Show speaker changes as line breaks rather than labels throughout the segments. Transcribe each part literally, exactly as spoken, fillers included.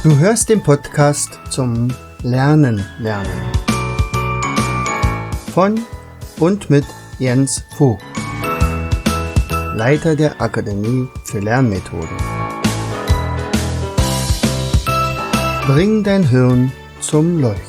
Du hörst den Podcast zum Lernen lernen von und mit Jens Vogt, Leiter der Akademie für Lernmethoden. Bring dein Hirn zum Leuchten.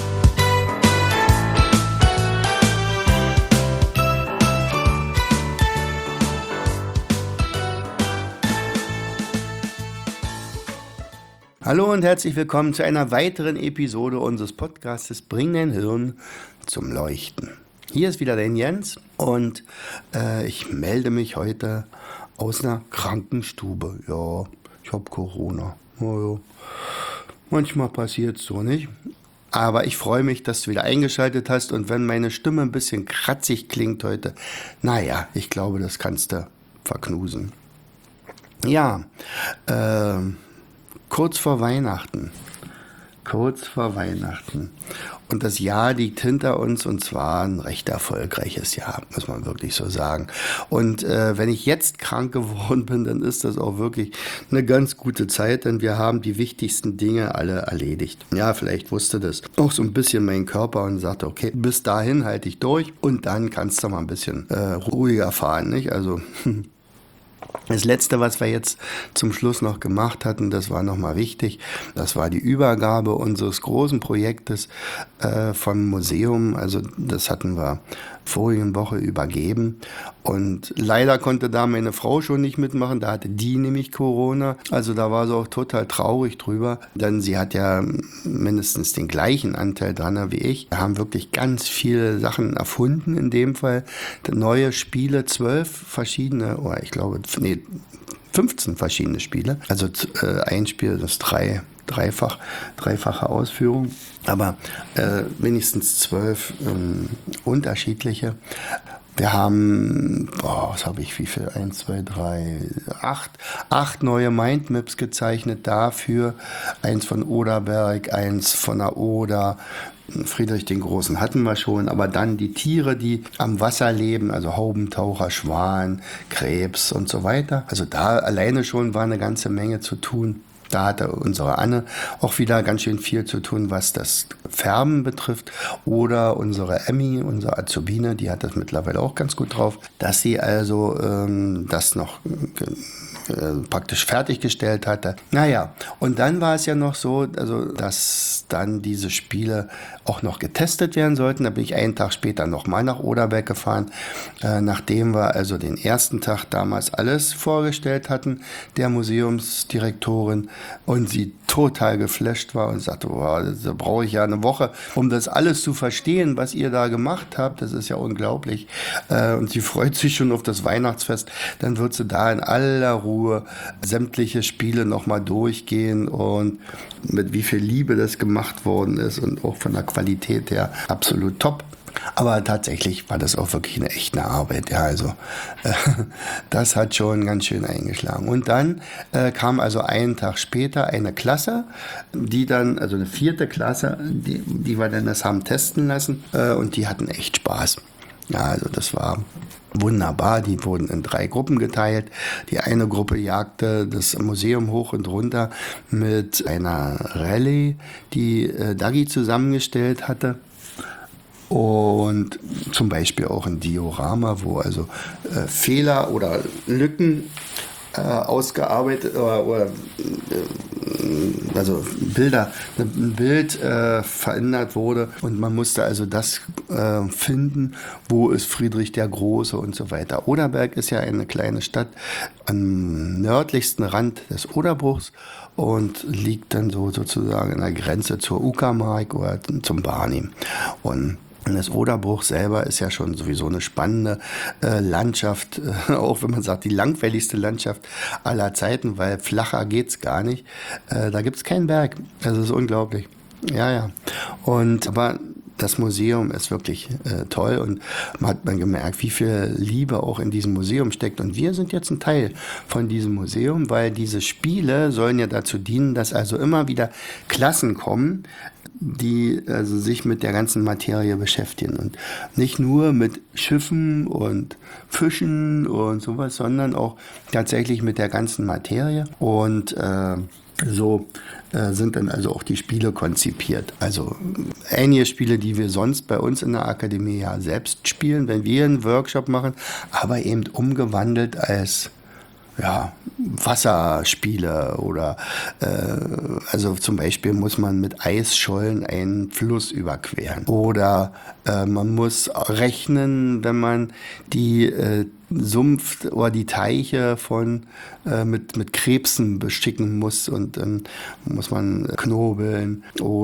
Hallo und herzlich willkommen zu einer weiteren Episode unseres Podcastes Bring dein Hirn zum Leuchten. Hier ist wieder dein Jens und äh, ich melde mich heute aus einer Krankenstube. Ja, ich habe Corona. Ja, ja. Manchmal passiert es so, nicht? Aber ich freue mich, dass du wieder eingeschaltet hast und wenn meine Stimme ein bisschen kratzig klingt heute, naja, ich glaube, das kannst du verknusen. Ja, äh, kurz vor Weihnachten. Kurz vor Weihnachten. Und das Jahr liegt hinter uns und zwar ein recht erfolgreiches Jahr, muss man wirklich so sagen. Und äh, wenn ich jetzt krank geworden bin, dann ist das auch wirklich eine ganz gute Zeit, denn wir haben die wichtigsten Dinge alle erledigt. Ja, vielleicht wusste das auch so ein bisschen mein Körper und sagte, okay, bis dahin halte ich durch und dann kannst du mal ein bisschen äh, ruhiger fahren, nicht? Also das Letzte, was wir jetzt zum Schluss noch gemacht hatten, das war nochmal wichtig, das war die Übergabe unseres großen Projektes äh, vom Museum. Also das hatten wir vorige Woche übergeben und leider konnte da meine Frau schon nicht mitmachen, da hatte die nämlich Corona. Also da war sie auch total traurig drüber, denn sie hat ja mindestens den gleichen Anteil dran wie ich. Wir haben wirklich ganz viele Sachen erfunden in dem Fall. Neue Spiele, zwölf verschiedene, oder ich glaube, nee, fünfzehn verschiedene Spiele. Also äh, ein Spiel, das drei, dreifach, dreifache Ausführung, aber äh, wenigstens zwölf ähm, unterschiedliche. Wir haben, boah, was habe ich, wie viel? Eins, zwei, drei, acht, acht neue Mindmaps gezeichnet dafür. Eins von Oderberg, eins von der Oder. Friedrich den Großen hatten wir schon, aber dann die Tiere, die am Wasser leben, also Haubentaucher, Schwan, Krebs und so weiter. Also da alleine schon war eine ganze Menge zu tun. Da hatte unsere Anne auch wieder ganz schön viel zu tun, was das Färben betrifft. Oder unsere Emmy, unsere Azubine, die hat das mittlerweile auch ganz gut drauf, dass sie also ähm, das noch äh, praktisch fertiggestellt hatte. Naja, und dann war es ja noch so, also dass dann diese Spiele auch noch getestet werden sollten. Da bin ich einen Tag später nochmal nach Oderberg gefahren, äh, nachdem wir also den ersten Tag damals alles vorgestellt hatten, der Museumsdirektorin, und sie total geflasht war und sagte, boah, da brauche ich ja eine Woche, um das alles zu verstehen, was ihr da gemacht habt. Das ist ja unglaublich. Äh, und sie freut sich schon auf das Weihnachtsfest. Dann wird sie da in aller Ruhe sämtliche Spiele nochmal durchgehen und mit wie viel Liebe das gemacht worden ist und auch von der Qualität her absolut top. Aber tatsächlich war das auch wirklich eine echte Arbeit. Ja, also äh, das hat schon ganz schön eingeschlagen. Und dann äh, kam also einen Tag später eine Klasse, die dann, also eine vierte Klasse, die, die wir dann das haben testen lassen äh, und die hatten echt Spaß. Ja, also das war wunderbar. Die wurden in drei Gruppen geteilt. Die eine Gruppe jagte das Museum hoch und runter mit einer Rallye, die äh, Dagi zusammengestellt hatte. Und zum Beispiel auch ein Diorama, wo also äh, Fehler oder Lücken äh, ausgearbeitet oder, oder äh, also Bilder, ein Bild äh, verändert wurde und man musste also das äh, finden, wo ist Friedrich der Große und so weiter. Oderberg ist ja eine kleine Stadt am nördlichsten Rand des Oderbruchs und liegt dann so sozusagen an der Grenze zur Uckermark oder zum Barnim. Und das Oderbruch selber ist ja schon sowieso eine spannende äh, Landschaft, äh, auch wenn man sagt, die langweiligste Landschaft aller Zeiten, weil flacher geht's gar nicht. Äh, da gibt's keinen Berg. Das ist unglaublich. Ja, ja. Und aber das Museum ist wirklich äh, toll und man hat man gemerkt, wie viel Liebe auch in diesem Museum steckt. Und wir sind jetzt ein Teil von diesem Museum, weil diese Spiele sollen ja dazu dienen, dass also immer wieder Klassen kommen, die also sich mit der ganzen Materie beschäftigen und nicht nur mit Schiffen und Fischen und sowas, sondern auch tatsächlich mit der ganzen Materie. Und äh, So äh, sind dann also auch die Spiele konzipiert. Also einige Spiele, die wir sonst bei uns in der Akademie ja selbst spielen, wenn wir einen Workshop machen, aber eben umgewandelt als ja, Wasserspiele oder äh, also zum Beispiel muss man mit Eisschollen einen Fluss überqueren oder äh, man muss rechnen, wenn man die äh, Sumpf oder die Teiche von äh, mit, mit Krebsen besticken muss und dann muss man knobeln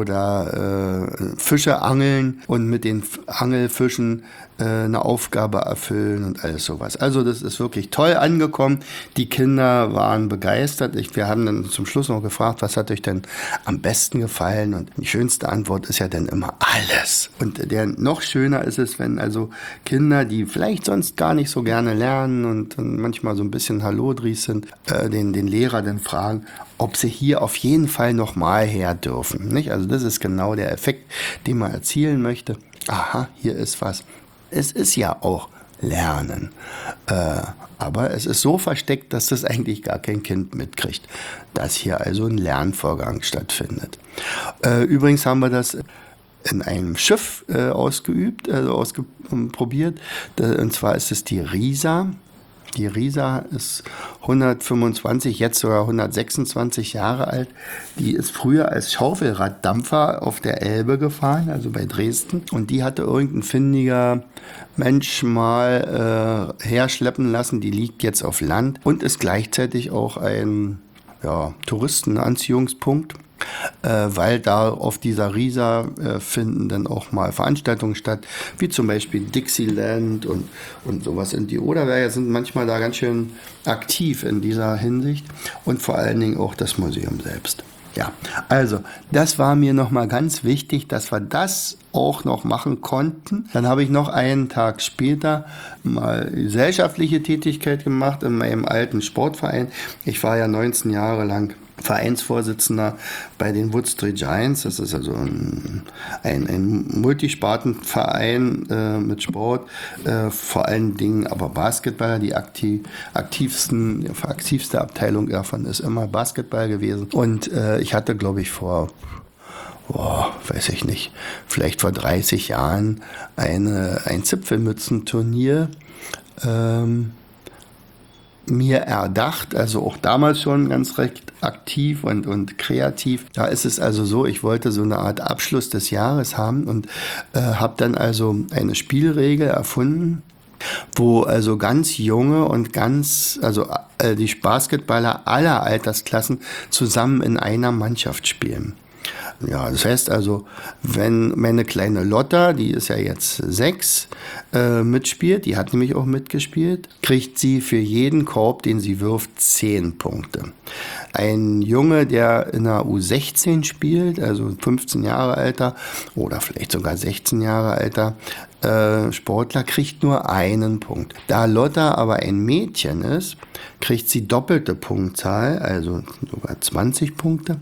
oder äh, Fische angeln und mit den Angelfischen äh, eine Aufgabe erfüllen und alles sowas. Also das ist wirklich toll angekommen. Die Kinder waren begeistert. Ich, wir haben dann zum Schluss noch gefragt, was hat euch denn am besten gefallen? Und die schönste Antwort ist ja dann immer alles. Und der noch schöner ist es, wenn also Kinder, die vielleicht sonst gar nicht so gerne lernen und, und manchmal so ein bisschen Hallodris sind, äh, den, den Lehrer dann fragen, ob sie hier auf jeden Fall nochmal her dürfen. Nicht? Also das ist genau der Effekt, den man erzielen möchte. Aha, hier ist was. Es ist ja auch Lernen. Äh, aber es ist so versteckt, dass das eigentlich gar kein Kind mitkriegt, dass hier also ein Lernvorgang stattfindet. Äh, übrigens haben wir das in einem Schiff äh, ausgeübt, also ausprobiert. Und zwar ist es die Risa. Die Risa ist hundertfünfundzwanzig, jetzt sogar hundertsechsundzwanzig Jahre alt. Die ist früher als Schaufelraddampfer auf der Elbe gefahren, also bei Dresden. Und die hatte irgendein findiger Mensch mal äh, herschleppen lassen. Die liegt jetzt auf Land und ist gleichzeitig auch ein ja, Touristenanziehungspunkt. Äh, weil da auf dieser Risa äh, finden dann auch mal Veranstaltungen statt, wie zum Beispiel Dixieland und, und sowas. Und die Oderberger sind manchmal da ganz schön aktiv in dieser Hinsicht und vor allen Dingen auch das Museum selbst. Ja, also das war mir nochmal ganz wichtig, dass wir das auch noch machen konnten. Dann habe ich noch einen Tag später mal gesellschaftliche Tätigkeit gemacht in meinem alten Sportverein. Ich war ja neunzehn Jahre lang Vereinsvorsitzender bei den Wood Street Giants. Das ist also ein, ein, ein Multispartenverein äh, mit Sport, äh, vor allen Dingen aber Basketball. Die aktiv, aktivsten, die aktivste Abteilung davon ist immer Basketball gewesen. Und äh, ich hatte, glaube ich, vor Boah, weiß ich nicht, vielleicht vor dreißig Jahren eine, ein Zipfelmützenturnier ähm, mir erdacht, also auch damals schon ganz recht aktiv und, und kreativ. Da ist es also so, ich wollte so eine Art Abschluss des Jahres haben und äh, habe dann also eine Spielregel erfunden, wo also ganz junge und ganz, also äh, die Basketballer aller Altersklassen zusammen in einer Mannschaft spielen. Ja, das heißt also, wenn meine kleine Lotta, die ist ja jetzt sechs, äh, mitspielt, die hat nämlich auch mitgespielt, kriegt sie für jeden Korb, den sie wirft, zehn Punkte. Ein Junge, der in der U sechzehn spielt, also fünfzehn Jahre alter oder vielleicht sogar sechzehn Jahre alter äh, Sportler, kriegt nur einen Punkt. Da Lotta aber ein Mädchen ist, kriegt sie doppelte Punktzahl, also sogar zwanzig Punkte.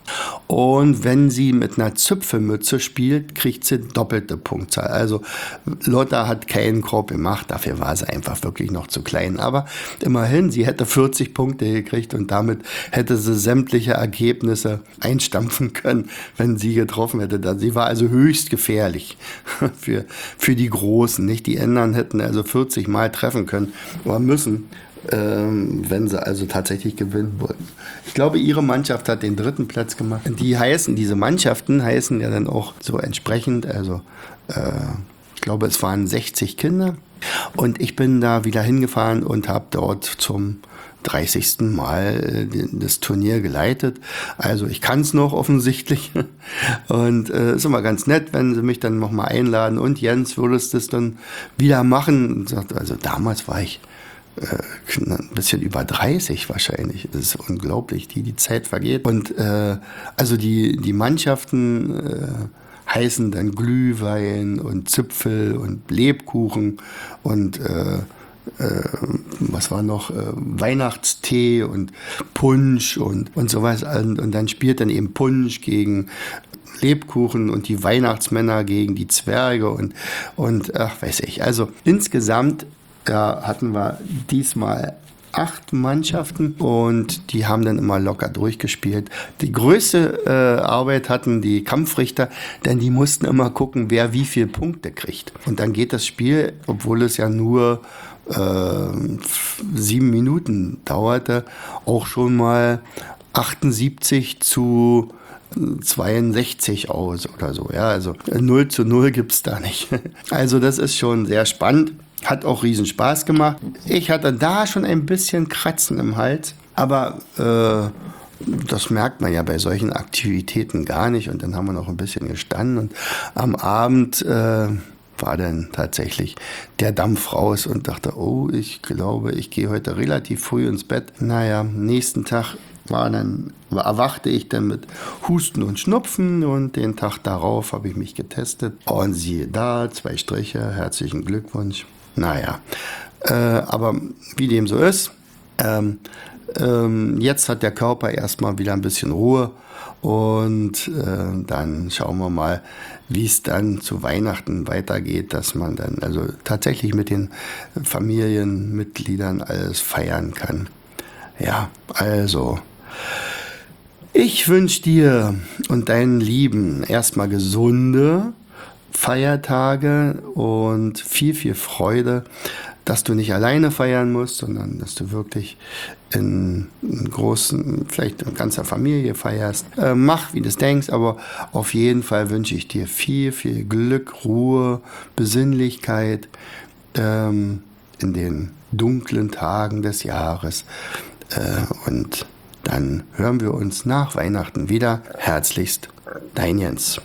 Und wenn sie mit einer Zipfelmütze spielt, kriegt sie doppelte Punktzahl. Also Lotta hat keinen Korb gemacht, dafür war sie einfach wirklich noch zu klein. Aber immerhin, sie hätte vierzig Punkte gekriegt und damit hätte sie sämtliche Ergebnisse einstampfen können, wenn sie getroffen hätte. Sie war also höchst gefährlich für, für die Großen. Nicht? Die anderen hätten also vierzig Mal treffen können oder müssen, Ähm, wenn sie also tatsächlich gewinnen wollten. Ich glaube, ihre Mannschaft hat den dritten Platz gemacht. Die heißen, diese Mannschaften heißen ja dann auch so entsprechend, also äh, ich glaube, es waren sechzig Kinder und ich bin da wieder hingefahren und habe dort zum dreißigsten Mal äh, das Turnier geleitet. Also ich kann es noch offensichtlich und es äh, ist immer ganz nett, wenn sie mich dann nochmal einladen und Jens, würdest du das dann wieder machen? Also damals war ich ein bisschen über dreißig wahrscheinlich. Das ist unglaublich, wie die Zeit vergeht. Und äh, also die, die Mannschaften äh, heißen dann Glühwein und Zipfel und Lebkuchen und äh, äh, was war noch, äh, Weihnachtstee und Punsch und, und sowas. Und, und dann spielt dann eben Punsch gegen Lebkuchen und die Weihnachtsmänner gegen die Zwerge und, und ach, weiß ich. Also insgesamt ja, hatten wir diesmal acht Mannschaften und die haben dann immer locker durchgespielt. Die größte äh, Arbeit hatten die Kampfrichter, denn die mussten immer gucken, wer wie viele Punkte kriegt. Und dann geht das Spiel, obwohl es ja nur äh, sieben Minuten dauerte, auch schon mal achtundsiebzig zu zweiundsechzig aus oder so. Ja, also null zu null gibt es da nicht. Also das ist schon sehr spannend. Hat auch riesen Spaß gemacht. Ich hatte da schon ein bisschen Kratzen im Hals, aber äh, das merkt man ja bei solchen Aktivitäten gar nicht. Und dann haben wir noch ein bisschen gestanden und am Abend äh, war dann tatsächlich der Dampf raus und dachte, oh, ich glaube, ich gehe heute relativ früh ins Bett. Naja, nächsten Tag war dann, erwachte ich dann mit Husten und Schnupfen und den Tag darauf habe ich mich getestet. Und siehe da, zwei Striche, herzlichen Glückwunsch. Naja, äh, aber wie dem so ist, ähm, ähm, jetzt hat der Körper erstmal wieder ein bisschen Ruhe und äh, dann schauen wir mal, wie es dann zu Weihnachten weitergeht, dass man dann also tatsächlich mit den Familienmitgliedern alles feiern kann. Ja, also ich wünsche dir und deinen Lieben erstmal gesunde Feiertage und viel, viel Freude, dass du nicht alleine feiern musst, sondern dass du wirklich in, in großen, vielleicht in ganzer Familie feierst. Äh, mach, wie du es denkst, aber auf jeden Fall wünsche ich dir viel, viel Glück, Ruhe, Besinnlichkeit ähm, in den dunklen Tagen des Jahres. Äh, und dann hören wir uns nach Weihnachten wieder. Herzlichst, dein Jens.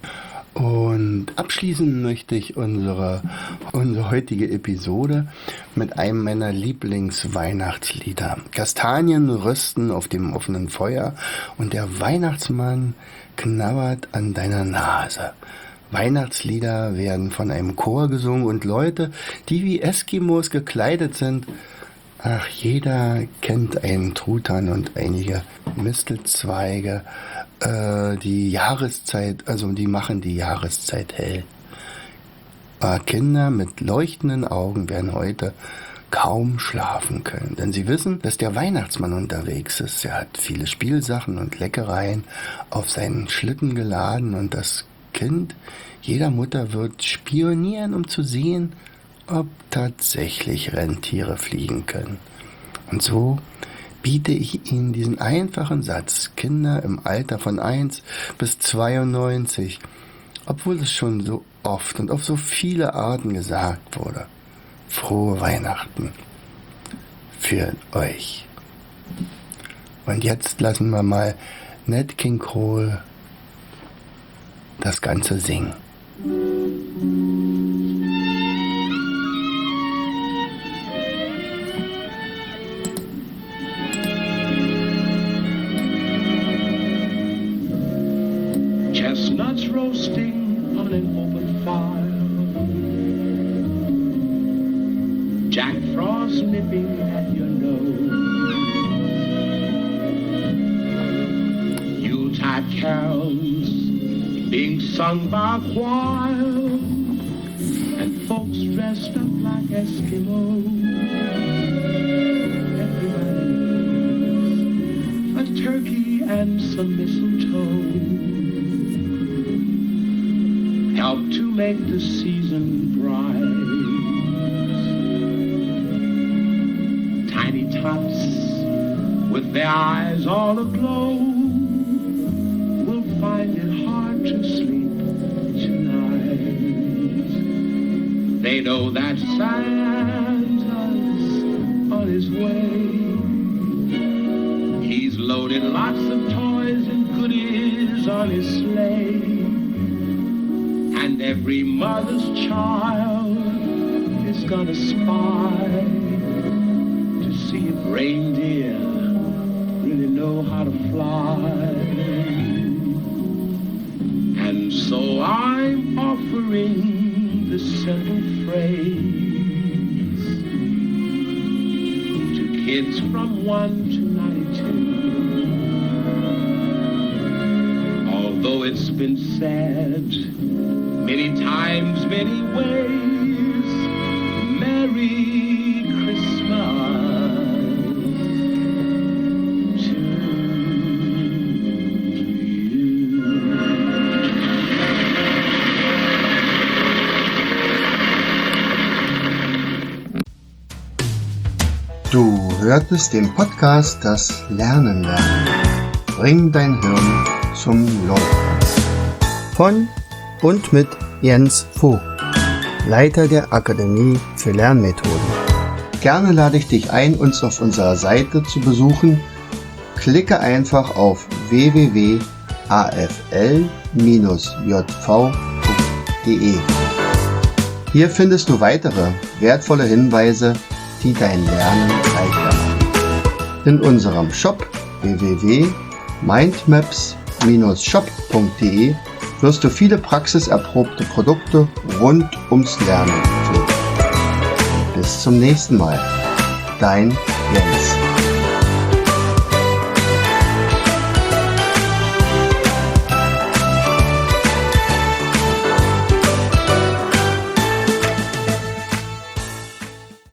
Und abschließen möchte ich unsere, unsere heutige Episode mit einem meiner Lieblingsweihnachtslieder. Kastanien rösten auf dem offenen Feuer und der Weihnachtsmann knabbert an deiner Nase. Weihnachtslieder werden von einem Chor gesungen und Leute, die wie Eskimos gekleidet sind. Ach, jeder kennt einen Truthahn und einige Mistelzweige. Äh, die Jahreszeit, also die machen die Jahreszeit hell. Aber Kinder mit leuchtenden Augen werden heute kaum schlafen können, denn sie wissen, dass der Weihnachtsmann unterwegs ist. Er hat viele Spielsachen und Leckereien auf seinen Schlitten geladen und das Kind jeder Mutter wird spionieren, um zu sehen, ob tatsächlich Rentiere fliegen können. Und so biete ich Ihnen diesen einfachen Satz, Kinder im Alter von eins bis zweiundneunzig, obwohl es schon so oft und auf so viele Arten gesagt wurde. Frohe Weihnachten für euch. Und jetzt lassen wir mal Nat King Cole das Ganze singen.
Chestnuts roasting on an open fire, Jack Frost nipping at your nose, Yuletide carols being sung by a choir, and folks dressed up like Eskimos. Everybody needs a turkey and some mistletoe, help to make the season bright. Tiny tots with their eyes all aglow will find it hard to sleep tonight. They know that Santa's on his way. He's loaded lots of toys and goodies on his sleigh. And every mother's child is gonna spy to see if reindeer really know how to fly. And so I'm offering this simple phrase to kids from one to ninety-two. Although it's been said many times, many ways, Merry Christmas
Du hörtest den Podcast Das Lernen lernen. Bring dein Hirn zum Leuchten. Von und mit Jens Vogt, Leiter der Akademie für Lernmethoden. Gerne lade ich dich ein, uns auf unserer Seite zu besuchen. Klicke einfach auf w w w punkt a f l bindestrich j v punkt d e. Hier findest du weitere wertvolle Hinweise, die dein Lernen leichter machen. In unserem Shop w w w punkt mindmaps bindestrich shop punkt d e wirst du viele praxiserprobte Produkte rund ums Lernen finden. Bis zum nächsten Mal. Dein Jens.